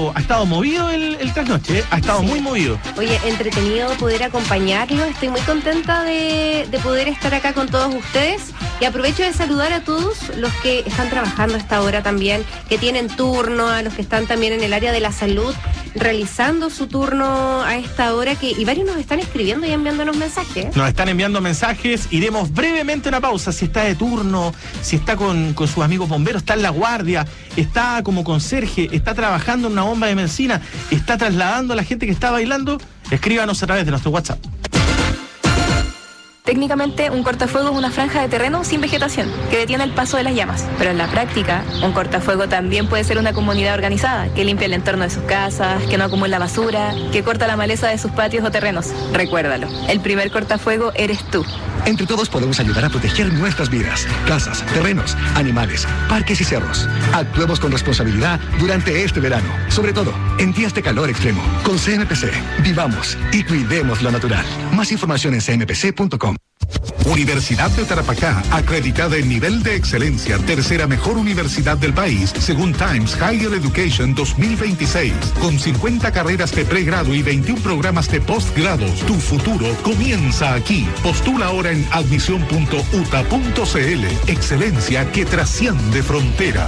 estado movido el trasnoche, ha estado muy movido. Oye, entretenido poder acompañarlo. Estoy muy contenta de poder estar acá con todos ustedes. Y aprovecho de saludar a todos los que están trabajando a esta hora también, que tienen turno, a los que están también en el área de la salud, realizando su turno a esta hora, y varios nos están escribiendo y enviándonos mensajes. Nos están enviando mensajes, iremos brevemente a una pausa. Si está de turno, si está con sus amigos bomberos, está en la guardia, está como conserje, está trabajando en una bomba de medicina, está trasladando a la gente que está bailando, escríbanos a través de nuestro WhatsApp. Técnicamente, un cortafuego es una franja de terreno sin vegetación que detiene el paso de las llamas. Pero en la práctica, un cortafuego también puede ser una comunidad organizada que limpia el entorno de sus casas, que no acumula basura, que corta la maleza de sus patios o terrenos. Recuérdalo, el primer cortafuego eres tú. Entre todos podemos ayudar a proteger nuestras vidas, casas, terrenos, animales, parques y cerros. Actuemos con responsabilidad durante este verano, sobre todo en días de calor extremo. Con CMPC, vivamos y cuidemos lo natural. Más información en cmpc.com. Universidad de Tarapacá, acreditada en nivel de excelencia, tercera mejor universidad del país, según Times Higher Education 2026, con 50 carreras de pregrado y 21 programas de postgrado. Tu futuro comienza aquí. Postula ahora en admisión.uta.cl. Excelencia que trasciende fronteras.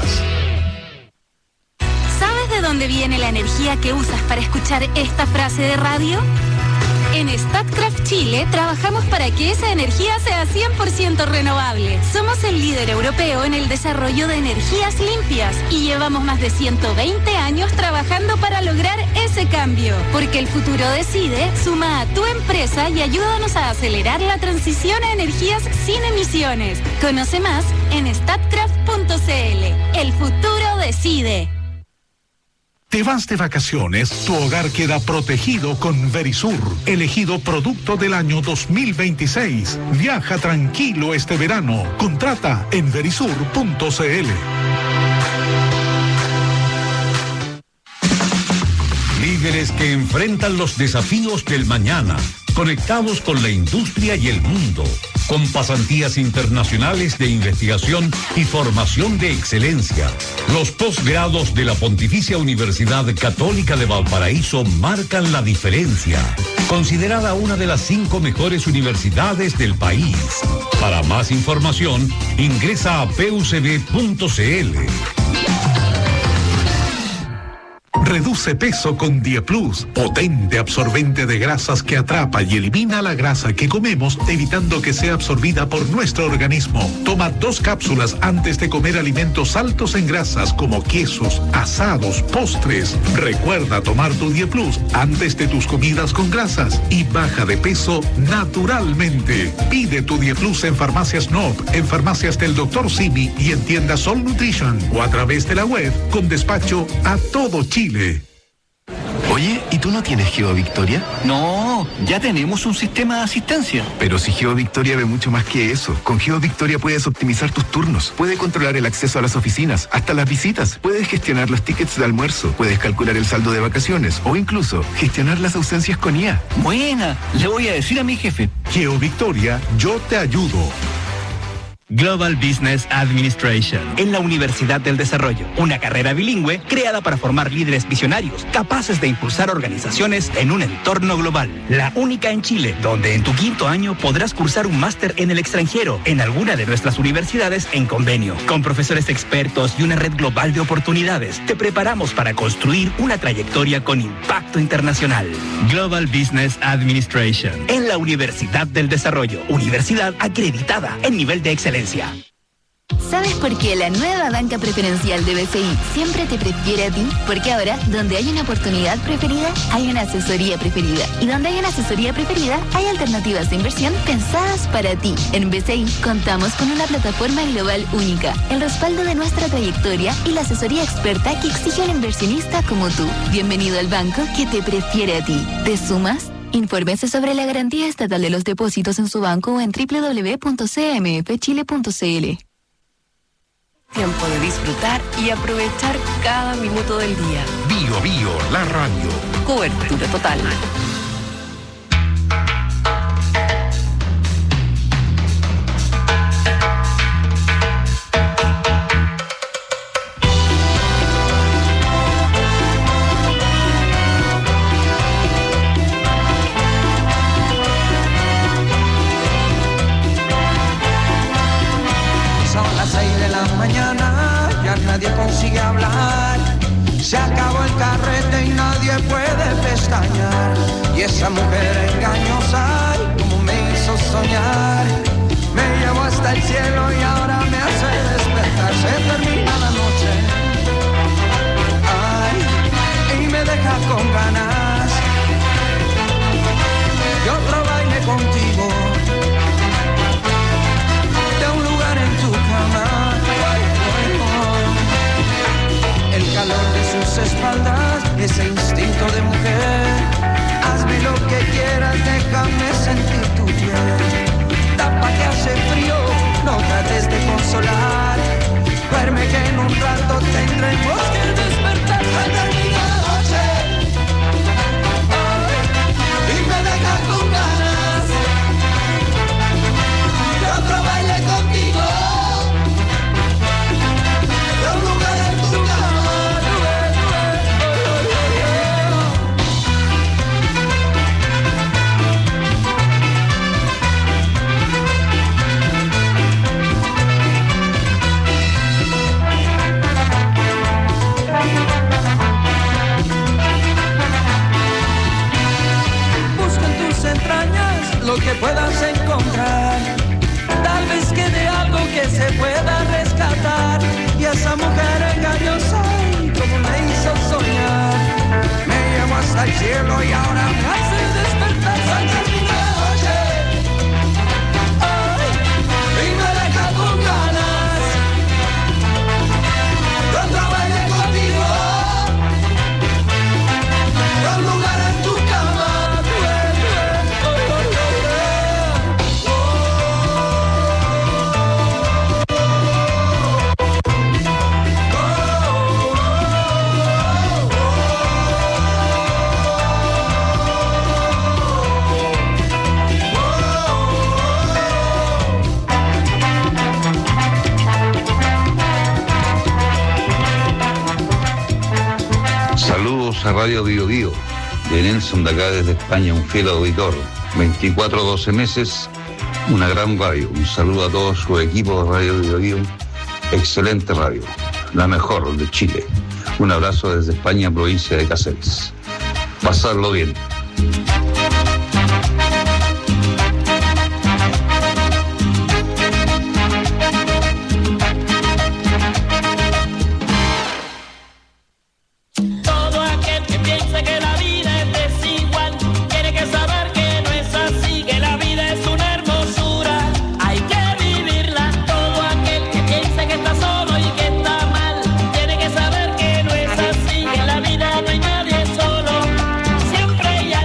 ¿Sabes de dónde viene la energía que usas para escuchar esta frase de radio? En Statkraft Chile trabajamos para que esa energía sea 100% renovable. Somos el líder europeo en el desarrollo de energías limpias y llevamos más de 120 años trabajando para lograr ese cambio. Porque el futuro decide, suma a tu empresa y ayúdanos a acelerar la transición a energías sin emisiones. Conoce más en statkraft.cl. El futuro decide. Te vas de vacaciones, tu hogar queda protegido con Verisur, elegido producto del año 2026. Viaja tranquilo este verano. Contrata en verisur.cl. Líderes que enfrentan los desafíos del mañana, conectados con la industria y el mundo, con pasantías internacionales de investigación y formación de excelencia. Los posgrados de la Pontificia Universidad Católica de Valparaíso marcan la diferencia. Considerada una de las 5 mejores universidades del país. Para más información, ingresa a pucb.cl. Reduce peso con Dieplus, potente absorbente de grasas que atrapa y elimina la grasa que comemos, evitando que sea absorbida por nuestro organismo. Toma 2 cápsulas antes de comer alimentos altos en grasas como quesos, asados, postres. Recuerda tomar tu Dieplus antes de tus comidas con grasas y baja de peso naturalmente. Pide tu Dieplus en Farmacias Nob, en farmacias del Dr. Simi y en tiendas Sol Nutrition o a través de la web con despacho a todo Chile. Oye, ¿y tú no tienes GeoVictoria? No, ya tenemos un sistema de asistencia. Pero si GeoVictoria ve mucho más que eso. Con GeoVictoria puedes optimizar tus turnos, puedes controlar el acceso a las oficinas, hasta las visitas, puedes gestionar los tickets de almuerzo, puedes calcular el saldo de vacaciones o incluso gestionar las ausencias con IA. Buena, le voy a decir a mi jefe. GeoVictoria, yo te ayudo. Global Business Administration en la Universidad del Desarrollo, una carrera bilingüe creada para formar líderes visionarios capaces de impulsar organizaciones en un entorno global. La única en Chile, donde en tu 5º año podrás cursar un máster en el extranjero en alguna de nuestras universidades en convenio. Con profesores expertos y una red global de oportunidades, te preparamos para construir una trayectoria con impacto internacional. Global Business Administration en la Universidad del Desarrollo, universidad acreditada en nivel de excelencia. ¿Sabes por qué la nueva banca preferencial de BCI siempre te prefiere a ti? Porque ahora, donde hay una oportunidad preferida, hay una asesoría preferida. Y donde hay una asesoría preferida, hay alternativas de inversión pensadas para ti. En BCI contamos con una plataforma global única, el respaldo de nuestra trayectoria y la asesoría experta que exige un inversionista como tú. Bienvenido al banco que te prefiere a ti. ¿Te sumas? Infórmese sobre la garantía estatal de los depósitos en su banco o en www.cmfchile.cl. Tiempo de disfrutar y aprovechar cada minuto del día. Bio Bio, la radio. Cobertura total. nadie consigue hablar. Se acabó el carrete y nadie puede pestañear. Y esa mujer engañosa, ay, como me hizo soñar. Me llevó hasta el cielo y ahora me hace despertar. Se termina la noche, ay, y me deja con ganas de otro baile contigo, de un lugar en tu cama. El calor de sus espaldas, ese instinto de mujer. Hazme lo que quieras, déjame sentir tu piel. Tapa que hace frío, no trates de consolar. Duerme que en un rato tendremos que despertar. Se termina la noche, ay, y me deja con ganas de otro baile contigo, de un lugar en tu cama. Entrañas lo que puedas encontrar, tal vez quede algo que se pueda rescatar. Y esa mujer engañosa, ay, como me hizo soñar, me llevó hasta el cielo y ahora me hace despertar. Se termina la noche, ay, y me deja con ganas de otro baile contigo, de un lugar en tu cama. A Radio Bio Bio, de Nelson de acá desde España, un fiel auditor, 24 12 meses, una gran radio. Un saludo a todo su equipo de Radio Bio Bio, excelente radio, la mejor de Chile. Un abrazo desde España, provincia de Cáceres. Pasarlo bien. Siempre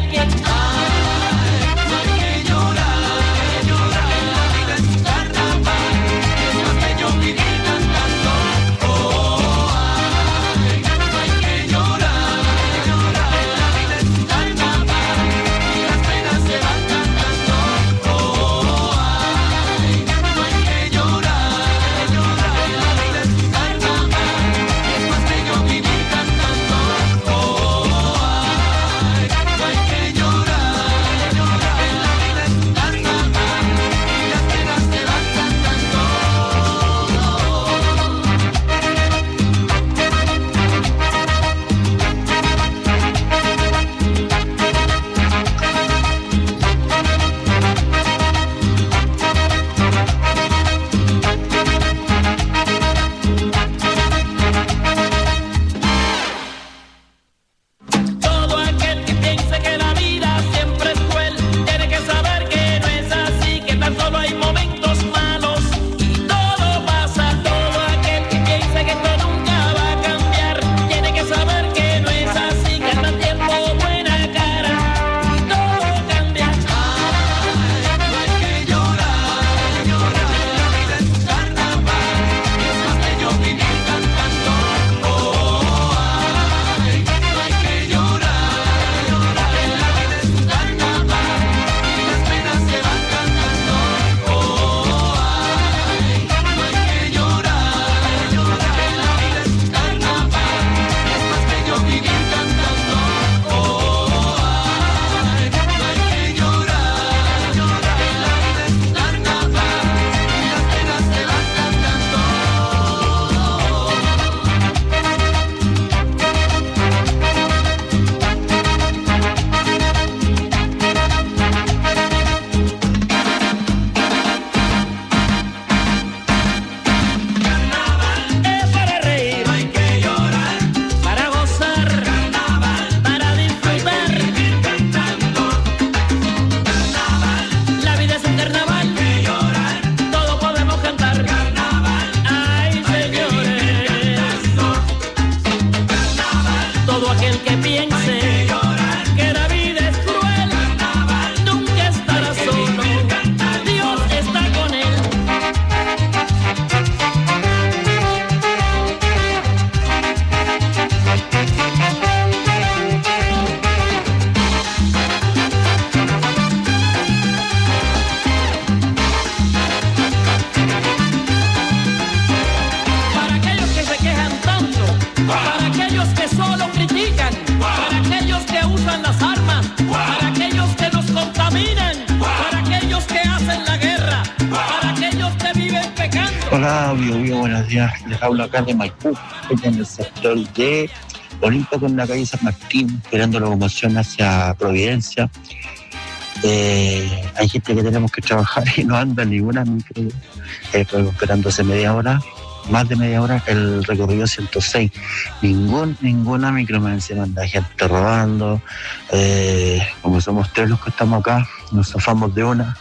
Hola, Bio, buenos días. Les hablo acá de Maipú, en el sector de Olimpo con la calle San Martín, esperando la locomoción hacia Providencia. Hay gente que tenemos que trabajar y no anda ninguna micro. Estoy esperando hace media hora, más de media hora, el recorrido 106. Ninguna micro me encima, anda gente robando. Como somos 3 los que estamos acá, nos zafamos de una.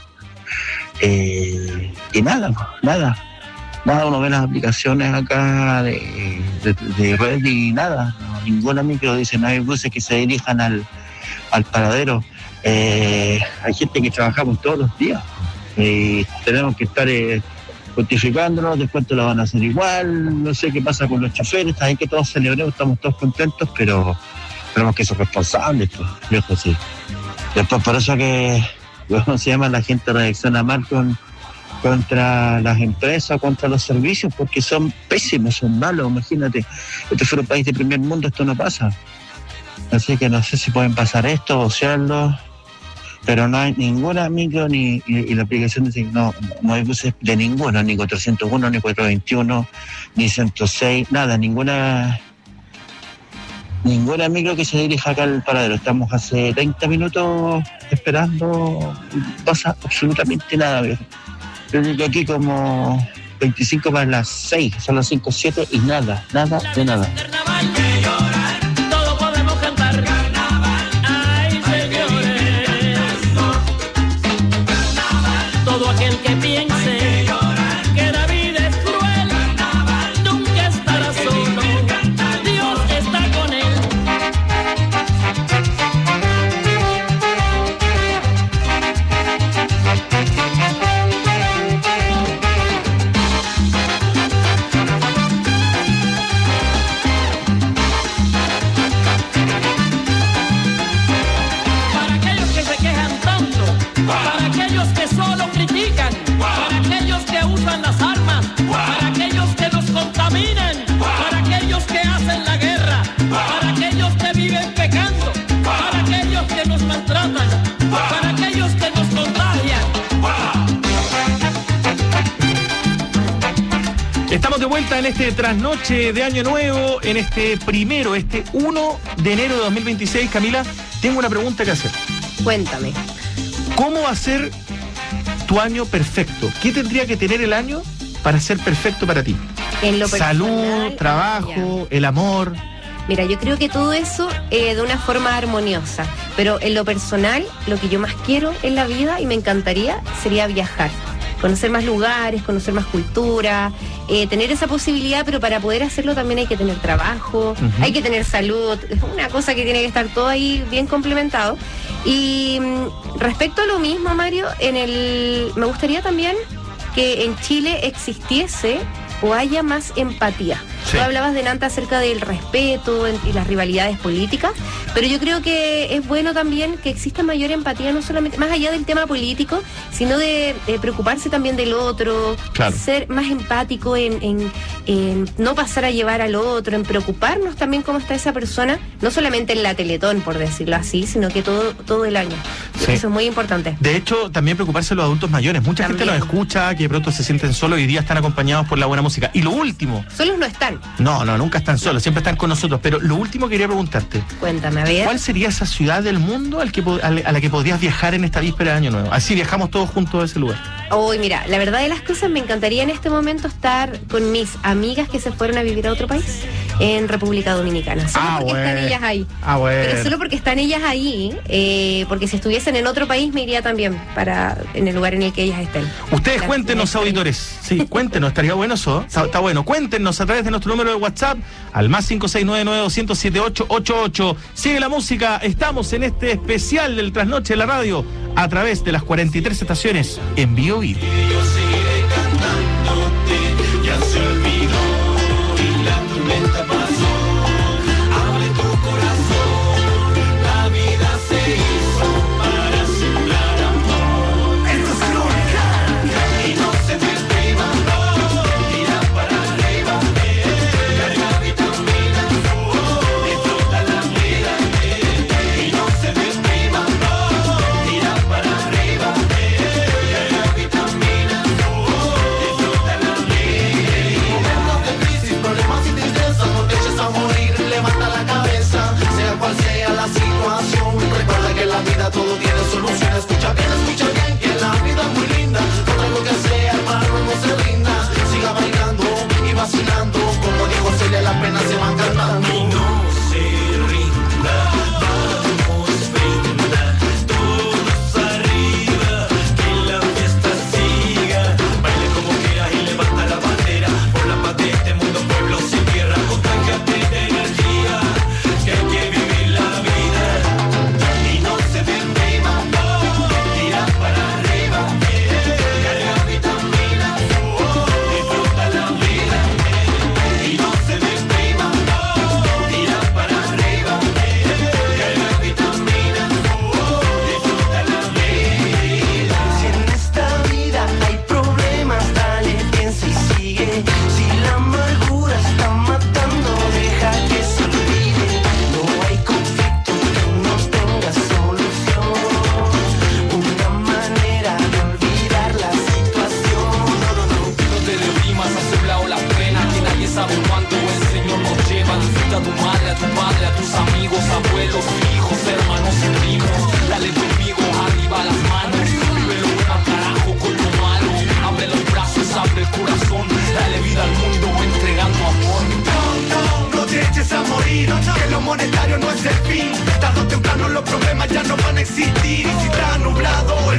Y nada, uno ve las aplicaciones acá de red y nada, ninguna micro dice, no hay buses que se dirijan al paradero. Hay gente que trabajamos todos los días y tenemos que estar justificándonos, después te lo van a hacer igual, no sé qué pasa con los choferes, está bien que todos celebremos, estamos todos contentos, pero tenemos que ser responsables, pues, lejos sí. Después por eso que, ¿cómo se llama? La gente reacciona mal contra las empresas, contra los servicios, porque son pésimos, son malos, imagínate. Este fuera un país de primer mundo, esto no pasa. Así que no sé si pueden pasar esto, vocearlo, pero no hay ninguna micro y la aplicación dice no hay buses de ninguno, ni 401, ni 421, ni 106, nada, ninguna micro que se dirija acá al paradero. Estamos hace 30 minutos esperando, no pasa absolutamente nada, viejo. Yo llego aquí como 25 para las 6, son las 5:07 y nada de nada. Todo podemos cantar. Ay, señores. Todo aquel que piense que la vida es cruel nunca estará solo. Dios está con él. Estamos de vuelta en este trasnoche de Año Nuevo, en este 1 de enero de 2026. Camila, tengo una pregunta que hacer. Cuéntame. ¿Cómo va a ser tu año perfecto? ¿Qué tendría que tener el año para ser perfecto para ti? En lo personal, salud, trabajo, el amor. Mira, yo creo que todo eso de una forma armoniosa, pero en lo personal, lo que yo más quiero en la vida y me encantaría sería viajar. Conocer más lugares, conocer más cultura, tener esa posibilidad, pero para poder hacerlo también hay que tener trabajo, hay que tener salud, es una cosa que tiene que estar todo ahí bien complementado. Y respecto a lo mismo, Mario, me gustaría también que en Chile existiese o haya más empatía. Sí. Tú hablabas delante acerca del respeto y las rivalidades políticas, pero yo creo que es bueno también que exista mayor empatía, no solamente más allá del tema político, sino de preocuparse también del otro, claro. Ser más empático en no pasar a llevar al otro, en preocuparnos también cómo está esa persona, no solamente en la Teletón, por decirlo así, sino que todo el año. Sí. Eso es muy importante. De hecho, también preocuparse de los adultos mayores. Mucha gente los escucha, que de pronto se sienten solos y hoy día están acompañados por la buena música. Y lo último... Solos no están. No, nunca están solos, siempre están con nosotros. Pero lo último que quería preguntarte. Cuéntame, a ver. ¿Cuál sería esa ciudad del mundo a la que podrías viajar en esta víspera de Año Nuevo? Así viajamos todos juntos a ese lugar. Uy, mira, la verdad de las cosas, me encantaría en este momento estar con mis amigas que se fueron a vivir a otro país, en República Dominicana. Solo porque están ellas ahí. Pero solo porque están ellas ahí, porque si estuviesen en otro país me iría también en el lugar en el que ellas estén. Ustedes cuéntenos, auditores. Sí, cuéntenos, estaría bueno eso. Está bueno. Cuéntenos a través de nuestro número de WhatsApp al más 56992078888. Sigue la música. Estamos en este especial del Trasnoche de la Radio a través de las 43 estaciones en Bio Bio.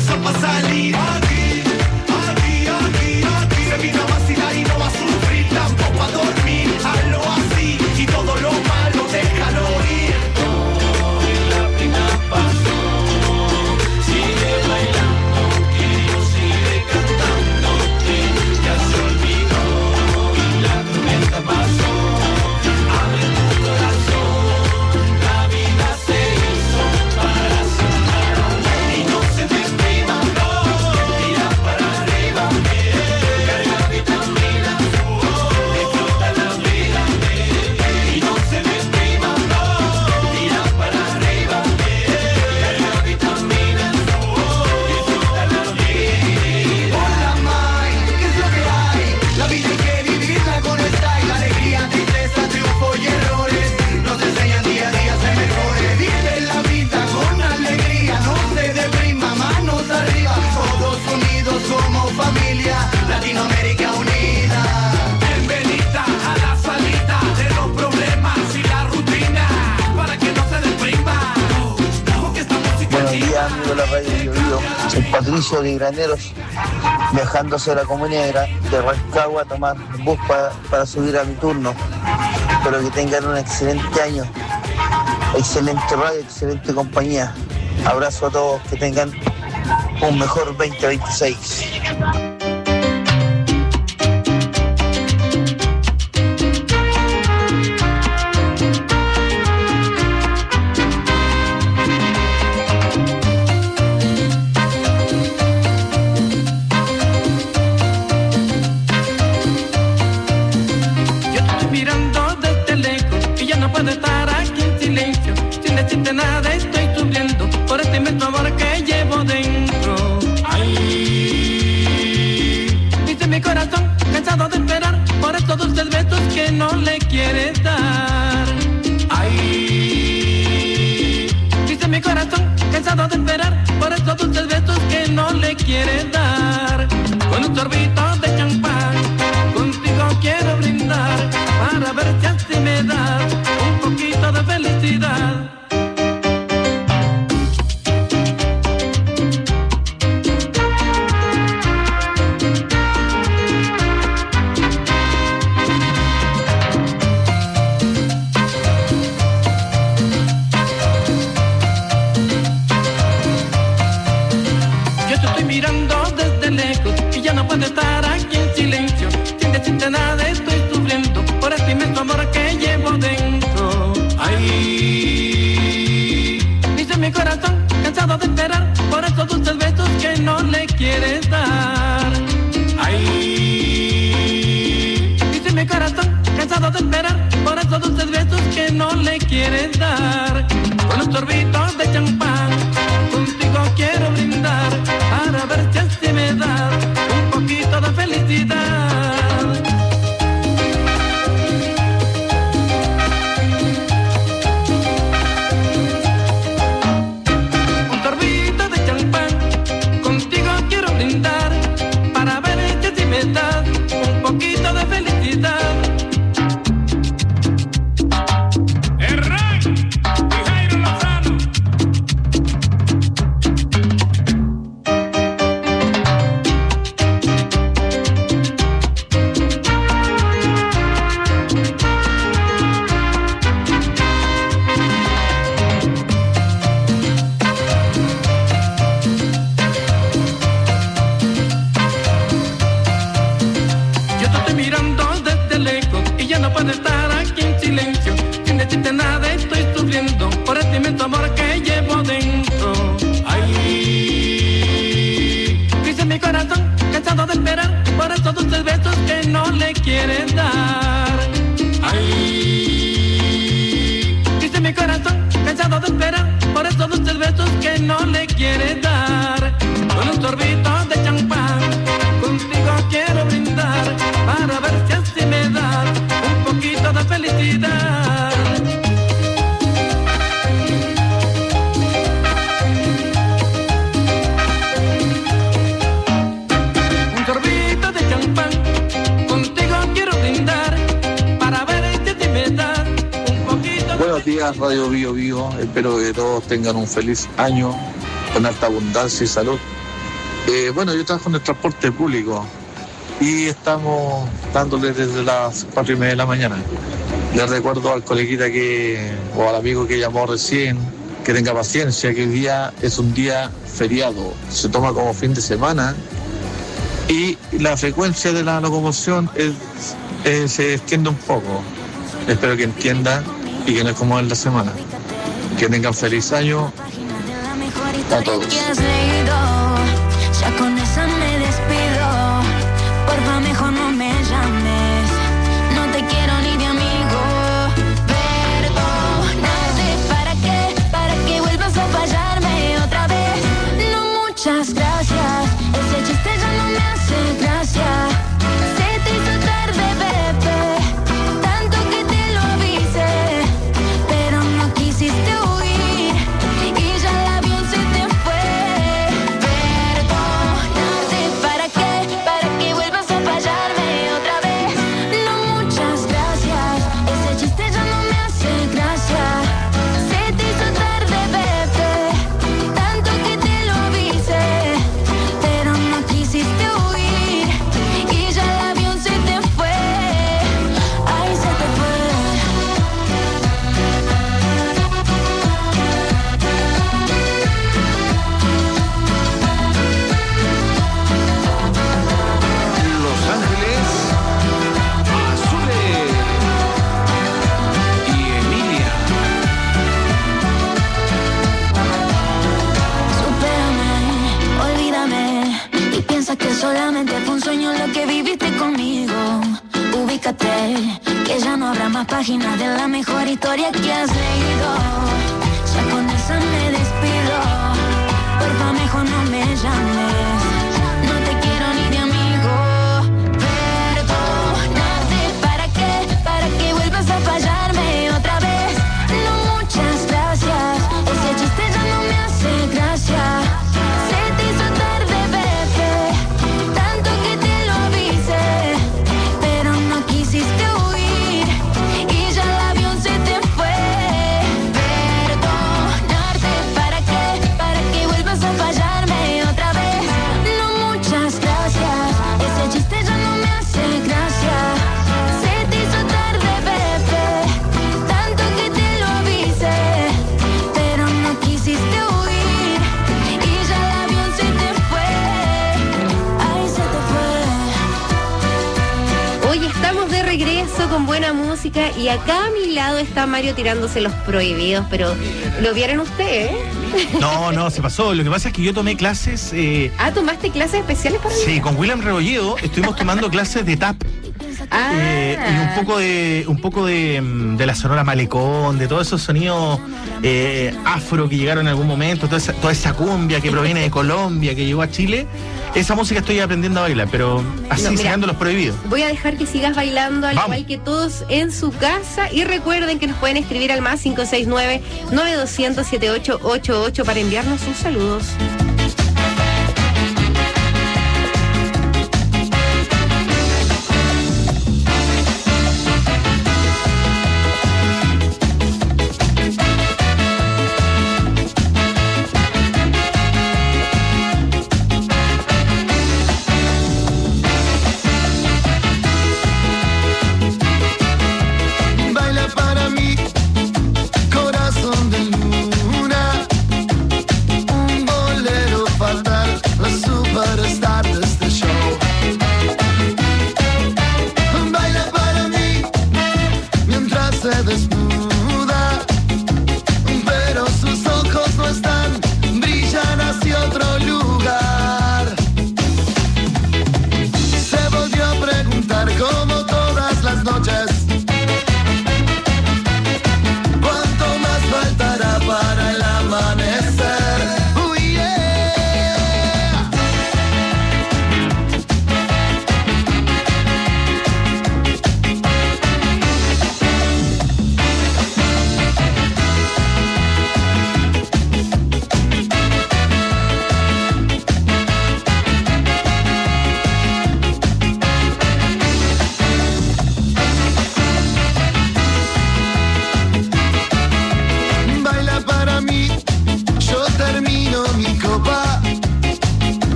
el sol va a salir. Aquí, aquí, aquí, aquí. Se vino a vacilar y no va a sufrir, tampoco a dormir. Hazlo así y todo lo malo déjalo ir. Hoy la pena pasó, sigue bailando, que Dios sigue cantando, que ya se olvidó y la tormenta pasó. Abre tu corazón, la vida se hizo para soñar y no se deprima, no, tira para arriba, carga vitamina, disfruta la vida y no se deprima, no, tira para arriba, carga vitamina, disfruta la vida. Hola Mai, ¿qué es lo que hay? La vida hay que vivirla con style, alegría, tristeza, triunfo y errores. Nos enseñan día a día a ser mejores. Vive la vida con alegría, no se deprima, manos arriba. Todos unidos como familia, Latinoamérica unida. Bienvenida a la salida de los problemas y la rutina, para que no se deprima. Porque esta música Buenos días, amigos de la radio Bio. Soy Patricio de Graneros, viajando hacia la Comunidad de Rancagua a tomar bus para subir a mi turno. Espero que tengan un excelente año, excelente radio, excelente compañía. Abrazo a todos, que tengan un mejor 2026. Yo te estoy mirando desde lejos y ya no puedo estar aquí en silencio. Sin decirte nada estoy sufriendo por este inmenso amor que llevo dentro. Ay, dice mi corazón, cansado de esperar por estos dulces besos que no le quieres dar. Ay, dice mi corazón, cansado de esperar por estos dulces besos que no le quieres dar. Con un sorbito de champán, contigo quiero brindar para ver si así me das un poquito de felicidad. Yo te estoy mirando desde lejos y ya no puedo estar aquí en silencio. Sin decirte nada estoy sufriendo por este inmenso amor que llevo dentro. Ay, dice mi corazón, cansado de esperar por esos dulces besos que no le quieres dar. Ay, dice mi corazón, cansado de esperar por esos dulces besos que no le quieres dar. Con un sorbito de champán, contigo quiero brindar para ver si así me das un poquito de felicidad. Un sorbito de champán, contigo quiero brindar para ver si así me das un poquito de felicidad. Yo te estoy mirando desde lejos y ya no puedo estar aquí en silencio. Sin decirte nada estoy sufriendo por este inmenso amor que llevo dentro. Ay, dice mi corazón, cansado de esperar por esos dulces besos que no le quieres dar. Ay, dice mi corazón, cansado de esperar por esos dulces besos que no le quieres dar. Con un sorbito de champán, contigo quiero brindar para ver si así me das un poquito de felicidad. Un sorbito de champán, contigo quiero brindar para ver si así me das un poquito de Buenos días, Radio Bio Bio. Espero que todos tengan un feliz año con alta abundancia y salud. Bueno, yo trabajo en el transporte público y estamos dándole desde las 4:30 de la mañana. Les recuerdo al coleguita o al amigo que llamó recién que tenga paciencia, que hoy día es un día feriado, se toma como fin de semana y la frecuencia de la locomoción se extiende un poco. Espero que entiendan y que no es como en la semana. Que tengan feliz año a todos. Ya con esa me despido. Porfa, mejor no me llames. No te quiero ni de amigo. Perdónate, ¿para qué vuelvas a fallarme otra vez? No, muchas gracias. Ese chiste ya no me hace gracia. Se te hizo tarde, bebé. Tanto que te lo avisé, pero no quisiste huir y ya el avión se te fue. ¿Para qué vuelvas a fallarme otra vez? No, muchas gracias. Ese chiste ya no me hace gracia. Se te hizo tarde, bebé. Tanto que te lo avisé, pero no quisiste huir y ya el avión se te fue. Ay, se te fue. Los Ángeles Azules y Emilia. Supérame, olvídame y piensa que solamente fue un sueño lo que viviste conmigo. Ubícate, que ya no habrá más páginas de la mejor historia que has leído. Ya con esa me despido. Porfa, mejor no me llames. No te quiero ni de amigo. Perdónate, ¿para qué vuelvas a fallarme otra vez? No, muchas gracias. Ese chiste ya no me hace gracia. Se te hizo tarde, bebé. Tanto que te lo avisé, pero no quisiste huir y ya el avión se te fue. Perdonarte, ¿para qué vuelvas a fallarme otra vez? No, muchas gracias. Ese chiste ya no me hace gracia. Se te hizo tarde, bebé. Tanto que te lo avisé, pero no quisiste huir y ya el avión se te fue. Ay, se te fue. Hoy estamos de regreso con buena música y acá a mi lado está Mario tirándose los prohibidos, pero ¿lo vieron ustedes? No, se pasó. Lo que pasa es que yo tomé clases. ¿Tomaste clases especiales para mí? Sí, con William Rebolledo estuvimos tomando clases de tap. Y un poco de la Sonora Malecón, de todos esos sonidos afro que llegaron en algún momento, toda esa cumbia que proviene de Colombia, que llegó a Chile. Esa música estoy aprendiendo a bailar, pero así sacando los prohibidos. Voy a dejar que sigas bailando al igual que todos en su casa y recuerden que nos pueden escribir al más 569-9200-7888 para enviarnos sus saludos. Baila para mí, corazón de luna, un bolero.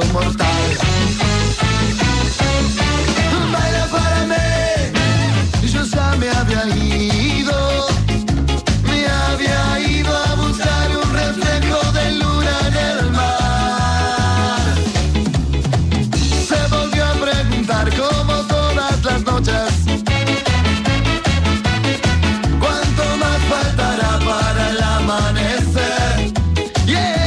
mortal. Baila para mí, yo ya me había ido a buscar un reflejo de luna en el mar. Se volvió a preguntar como todas las noches, ¿cuánto más faltará para el amanecer? Yeah.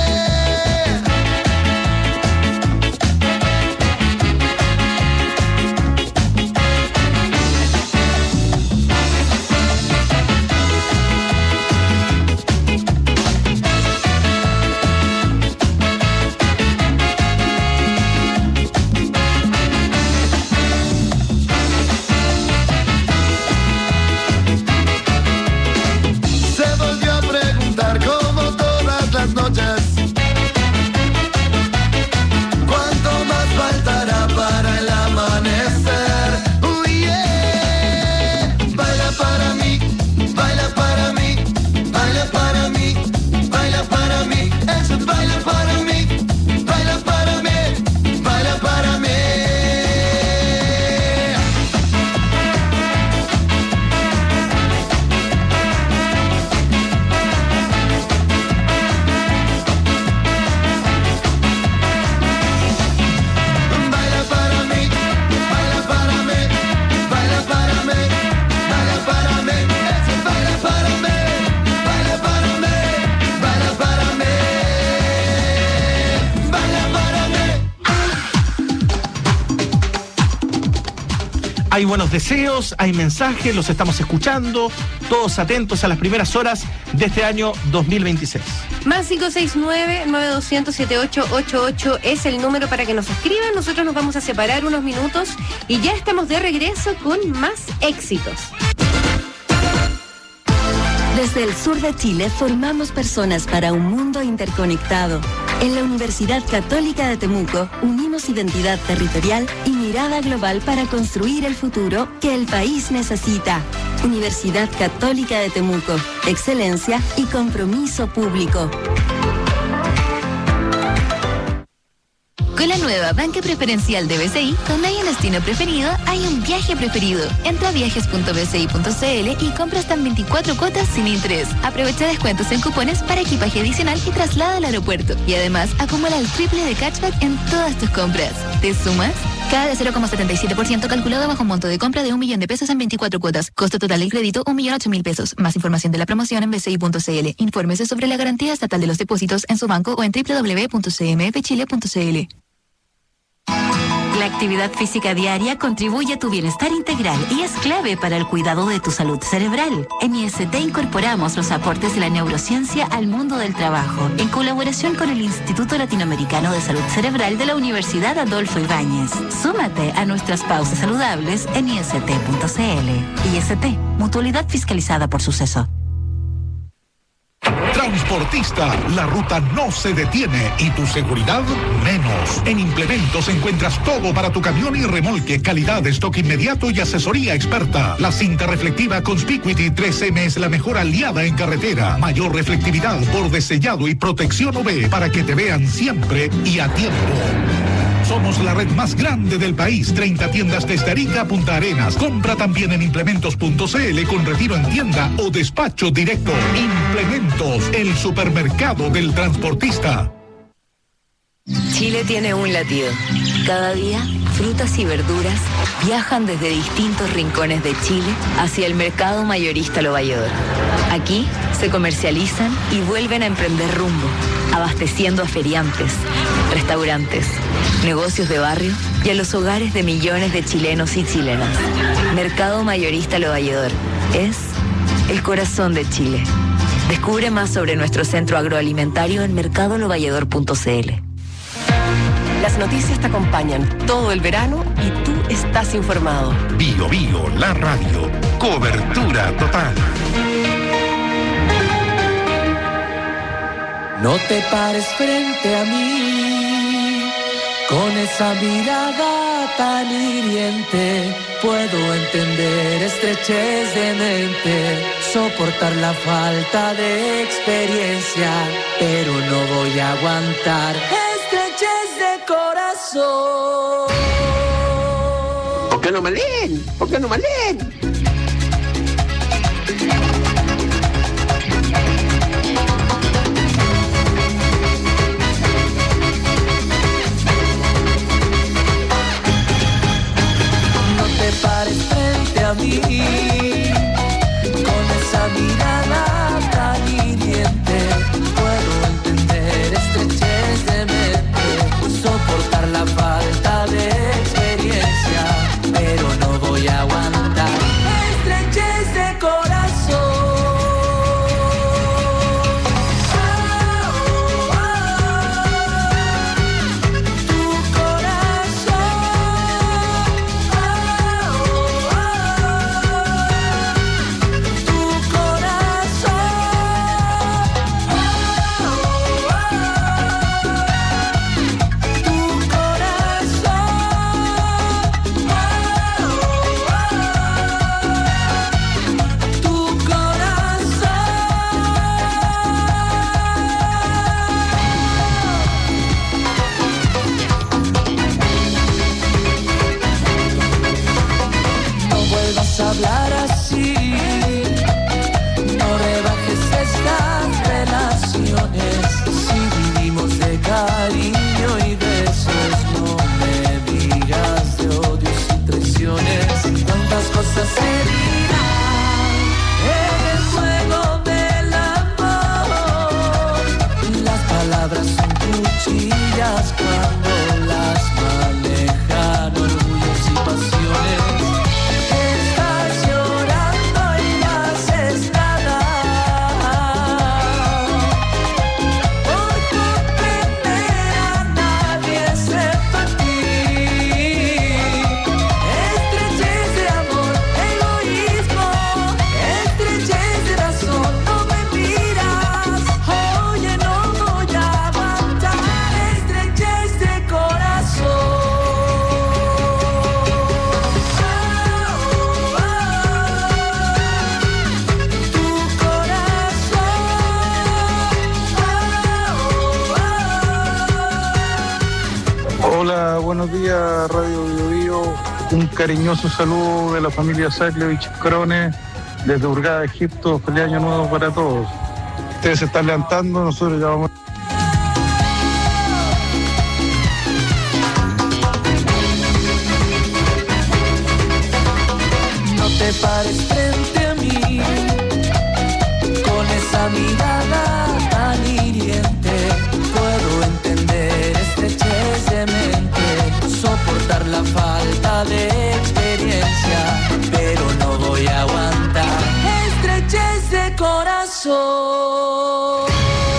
Hay buenos deseos, hay mensajes, los estamos escuchando, todos atentos a las primeras horas de este año 2026. Más 569-9200-7888 es el número para que nos escriban. Nosotros nos vamos a separar unos minutos y ya estamos de regreso con más éxitos. Desde el sur de Chile formamos personas para un mundo interconectado. En la Universidad Católica de Temuco unimos identidad territorial y mirada global para construir el futuro que el país necesita. Universidad Católica de Temuco, excelencia y compromiso público. Con la nueva banca preferencial de BCI, donde hay un destino preferido, hay un viaje preferido. Entra a viajes.bci.cl y compra hasta en 24 cuotas sin interés. Aprovecha descuentos en cupones para equipaje adicional y traslada al aeropuerto. Y además, acumula el triple de cashback en todas tus compras. ¿Te sumas? Cada de 0,77% calculado bajo un monto de compra de 1 millón de pesos en 24 cuotas. Costo total del crédito, 1.008.000 pesos. Más información de la promoción en bci.cl. Infórmese sobre la garantía estatal de los depósitos en su banco o en www.cmfchile.cl. La actividad física diaria contribuye a tu bienestar integral y es clave para el cuidado de tu salud cerebral. En IST incorporamos los aportes de la neurociencia al mundo del trabajo, en colaboración con el Instituto Latinoamericano de Salud Cerebral de la Universidad Adolfo Ibáñez. Súmate a nuestras pausas saludables en ist.cl. IST, mutualidad fiscalizada por Suceso. Transportista, la ruta no se detiene y tu seguridad menos. En Implementos encuentras todo para tu camión y remolque, calidad, stock inmediato y asesoría experta. La cinta reflectiva Conspicuity 3M es la mejor aliada en carretera. Mayor reflectividad, borde sellado y protección UV para que te vean siempre y a tiempo. Somos la red más grande del país, 30 tiendas desde Arica a Punta Arenas. Compra también en implementos.cl con retiro en tienda o despacho directo. Implementos, el supermercado del transportista. Chile tiene un latido. Cada día, frutas y verduras viajan desde distintos rincones de Chile hacia el mercado mayorista Lo Valledor. Aquí se comercializan y vuelven a emprender rumbo, abasteciendo a feriantes, restaurantes, negocios de barrio y a los hogares de millones de chilenos y chilenas. Mercado Mayorista Lo Valledor es el corazón de Chile. Descubre más sobre nuestro centro agroalimentario en mercadolovalledor.cl. Las noticias te acompañan todo el verano y tú estás informado. Bio Bio, la radio. Cobertura total. No te pares frente a mí con esa mirada tan hiriente. Puedo entender estrechez de mente, soportar la falta de experiencia, pero no voy a aguantar estrechez de corazón. corazón. ¿Por qué no me leen? ¿Por qué no me leen? No te pares frente a mí con esa mirada tan hiriente. Puedo entender estrechez de mente, soportar la falta de experiencia, pero no voy a aguantar estrechez de corazón. Hablar así, no rebajes estas relaciones. Si vivimos de cariño y besos, no me digas de odios y traiciones. Cuántas cosas se dirán en el juego del amor. Las palabras son cuchillas cuando las manejan orgullos y pasiones. Hola, buenos días, Radio Bio Bio. Un cariñoso saludo de la familia Saklevich Crone desde Hurghada, Egipto. Feliz año nuevo para todos. Ustedes se están levantando, nosotros ya vamos. No te pares frente a mí con esa mirada tan hiriente. Puedo entender estrechez de mente, soportar la falta de experiencia, pero no voy a aguantar estrechez de corazón.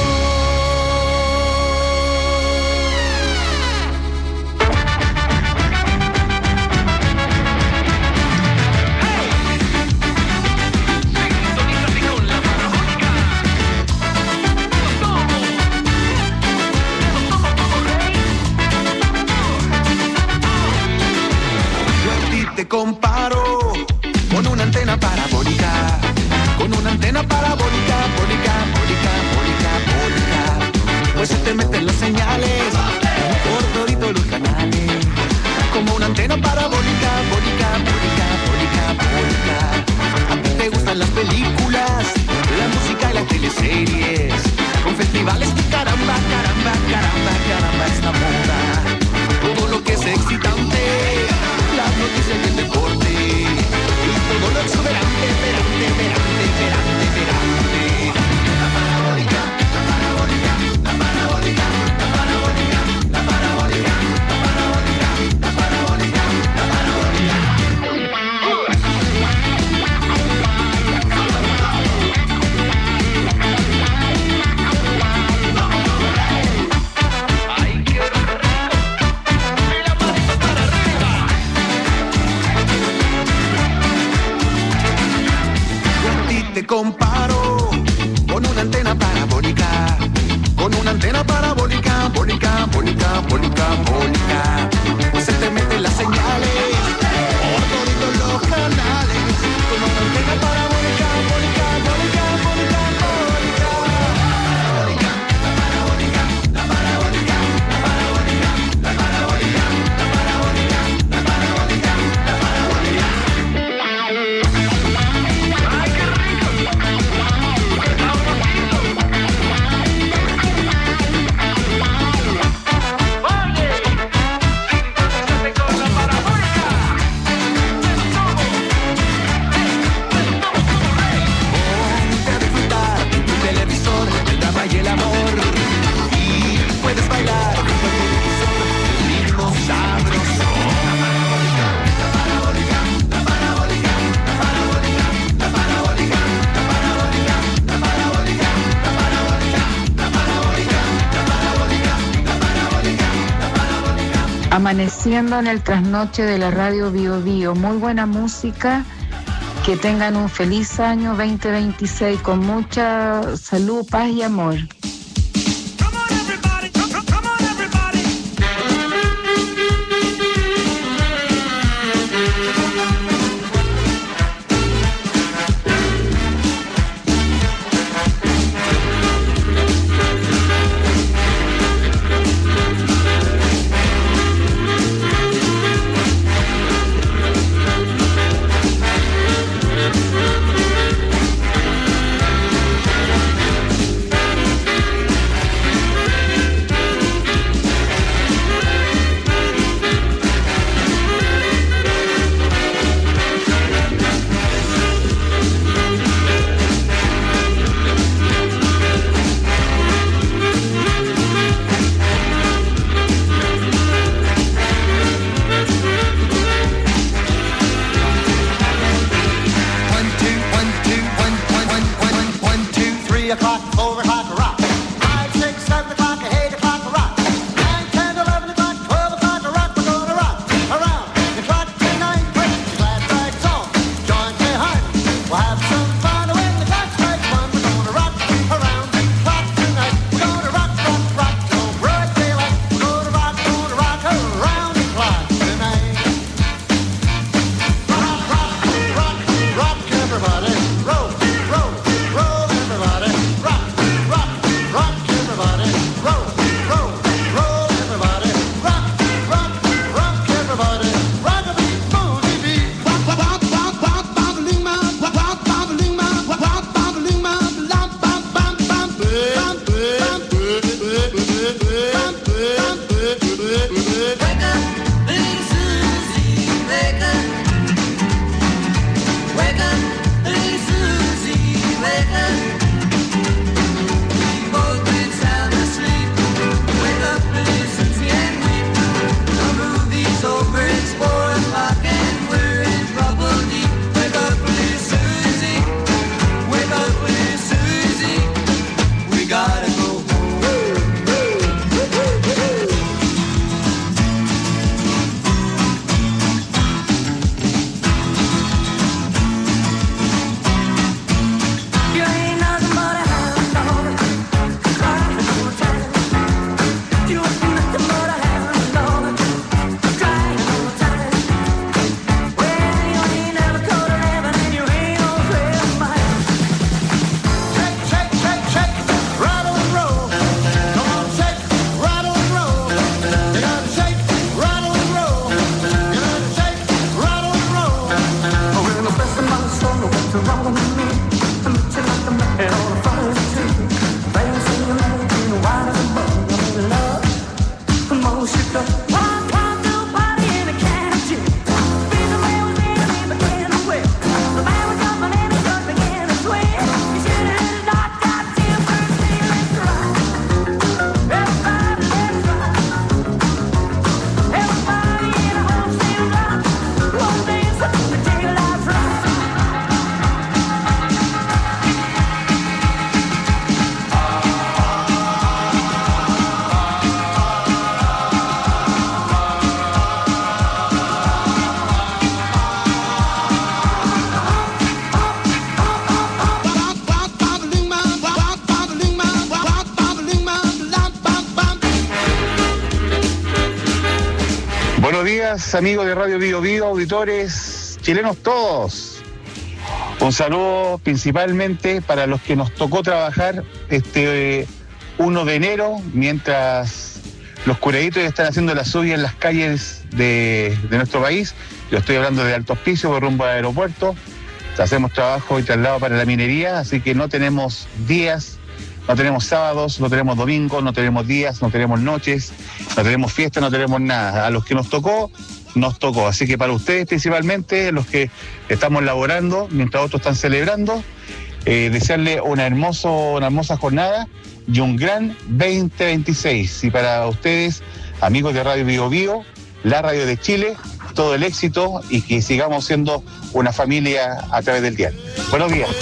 Te comparo con una antena parabólica, con una antena parabólica, bólica, bólica, bólica, bólica. Pues se te meten las señales por toditos los canales, como una antena parabólica, bólica, bólica, bólica, bólica. A ti te gustan las películas, la música y las teleseries, con festivales y caramba, caramba, caramba, caramba, esta moda. Todo lo que es excitante, las noticias y el deporte, y todo lo exuberante, verante, verante, verante, verante. La parabólica, la parabólica, la parabólica, la parabólica, la parabólica, la parabólica, la parabólica, la parabólica. Ay, qué te comparo con una antena parabólica, con una antena parabólica, bólica, bólica, bólica, bólica. Pues se te meten las señales por todos los canales, con una antena parabólica, bólica, bólica, bólica, bólica. La parabólica, la parabólica, la parabólica, la parabólica, la parabólica. Amaneciendo en el trasnoche de la radio Bio Bio. Muy buena música. Que tengan un feliz año 2026 con mucha salud, paz y amor. Buenos días, amigos de Radio Bio Bio, auditores chilenos todos. Un saludo principalmente para los que nos tocó trabajar este 1 de enero, mientras los curaditos están haciendo la suya en las calles de nuestro país. Yo estoy hablando de Alto Hospicio, por rumbo al aeropuerto. Hacemos trabajo y traslado para la minería, así que no tenemos días, no tenemos sábados, no tenemos domingos, no tenemos días, no tenemos noches, no tenemos fiesta, no tenemos nada. A los que nos tocó. Así que para ustedes principalmente, los que estamos laborando mientras otros están celebrando, desearle una hermosa jornada y un gran 2026. Y para ustedes, amigos de Radio Bio Bio, la radio de Chile, todo el éxito y que sigamos siendo una familia a través del dial. Buenos días.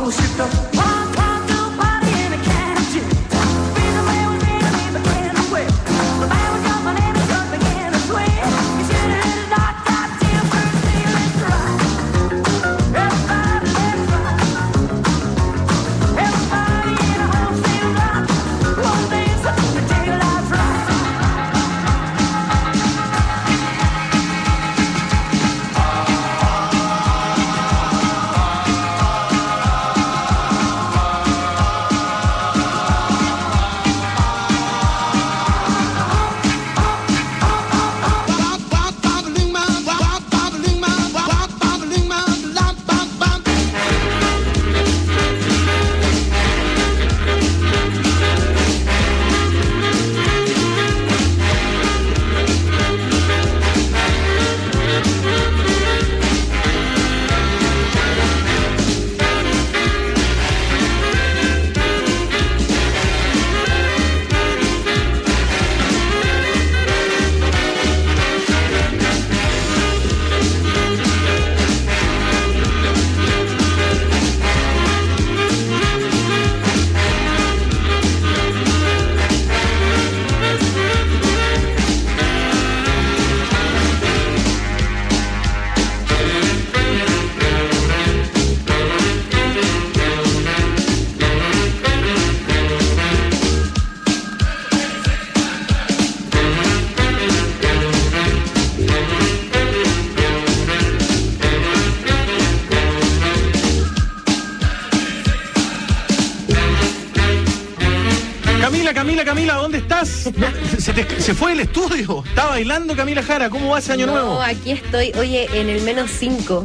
Camila, ¿dónde estás? No, se fue del estudio. Está bailando Camila Jara. ¿Cómo va ese año nuevo? No, aquí estoy, oye, en el -5.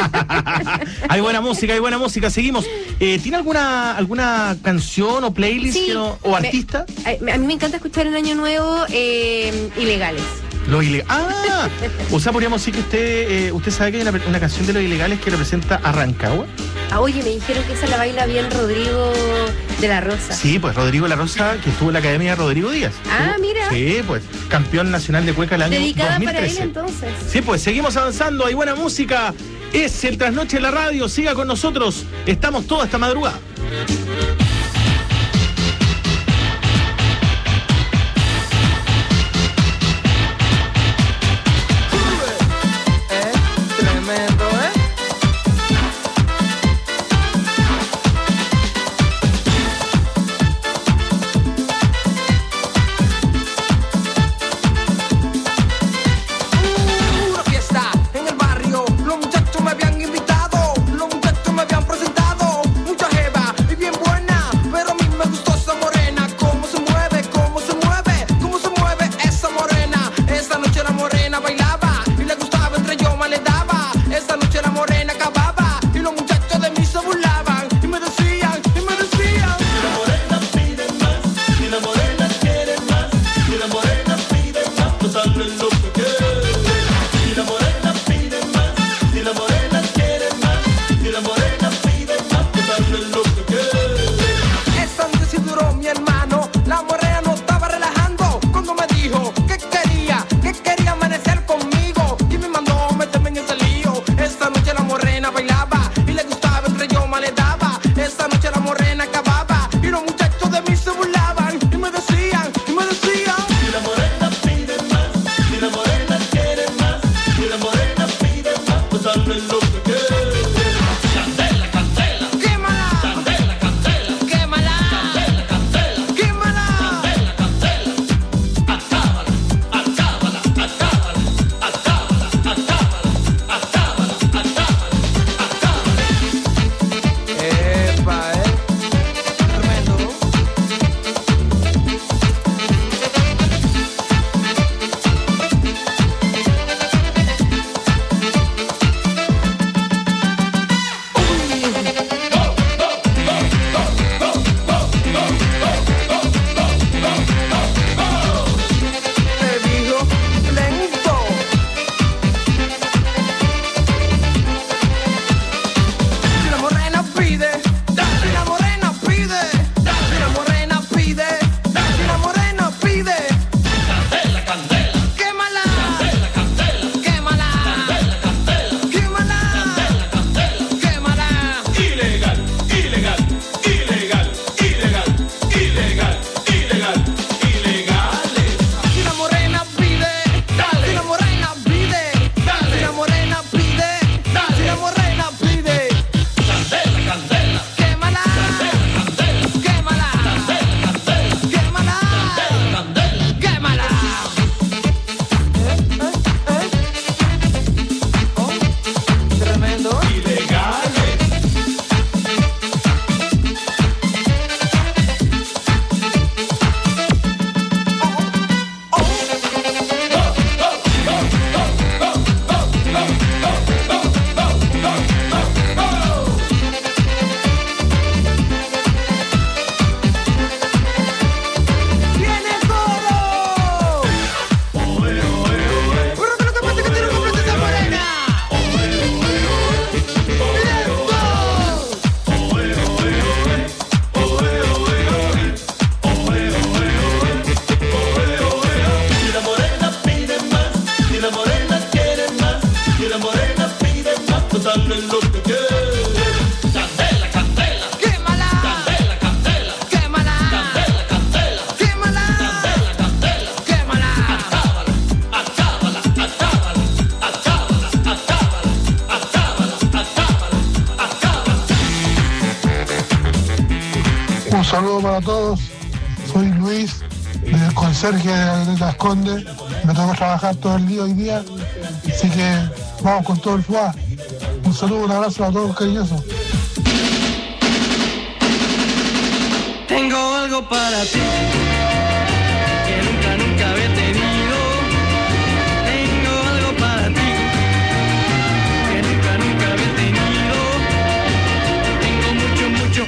Hay buena música. Seguimos. ¿Tiene alguna canción o playlist Sí, o artista? A mí me encanta escuchar en año nuevo Ilegales. Los Ilegales. Ah, o sea, podríamos decir que usted sabe que hay una canción de Los Ilegales que representa a Rancagua. Ah, oye, me dijeron que esa la baila bien Rodrigo de la Rosa. Sí, pues Rodrigo de la Rosa, que estuvo en la Academia de Rodrigo Díaz. Ah, mira. Sí, pues campeón nacional de cueca el año Dedicada 2013. para él entonces. Sí, pues seguimos avanzando, hay buena música. Es el Trasnoche en la radio, siga con nosotros. Estamos toda esta madrugada. Tremendo, ¿eh? Una fiesta en el barrio, los muchachos me habían invitado, los muchachos me habían presentado, mucha jeva y bien buena. Un saludo para todos. Soy Luis, del conserje de Las Condes. Me tocó trabajar todo el día hoy día, así que vamos con todo el FUA. Un saludo, un abrazo a todos cariñosos. Tengo algo para ti que nunca había tenido. Tengo algo para ti que nunca había tenido. Tengo mucho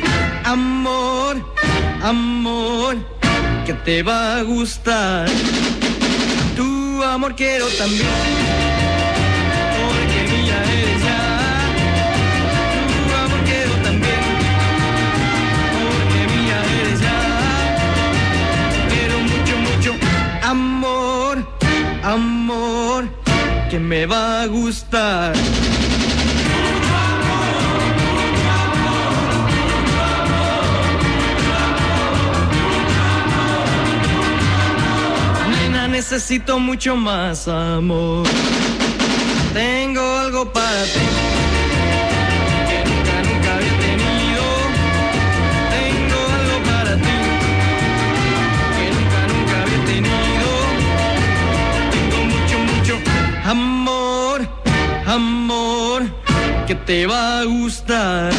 amor que te va a gustar. Tu amor quiero también, porque mía eres ya. Tu amor quiero también, porque mía eres ya. Quiero mucho amor que me va a gustar. Necesito mucho más amor. Tengo algo para ti que nunca había tenido. Tengo algo para ti que nunca había tenido. Tengo mucho amor que te va a gustar.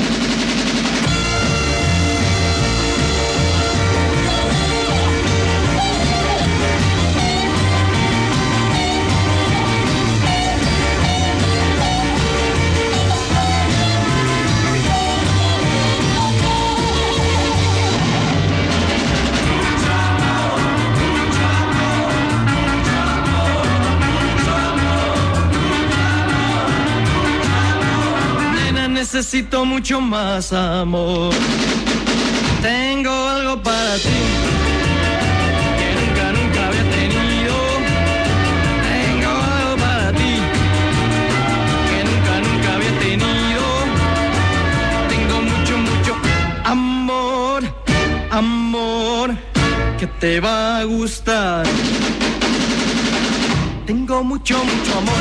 Necesito mucho más amor. Tengo algo para ti que nunca había tenido. Tengo algo para ti que nunca había tenido. Tengo mucho amor que te va a gustar. Tengo mucho amor.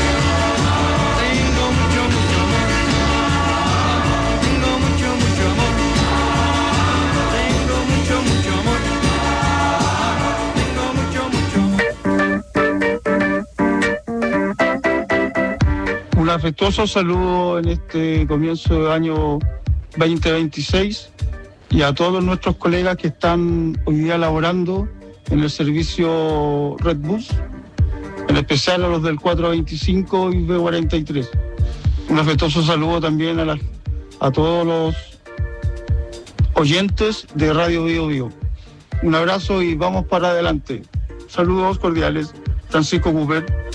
Un afectuoso saludo en este comienzo de año 2026 y a todos nuestros colegas que están hoy día laborando en el servicio Redbus, en especial a los del 425 y B43. Un afectuoso saludo también a todos los oyentes de Radio Bio Bio. Un abrazo y vamos para adelante. Saludos cordiales, Francisco Cooper.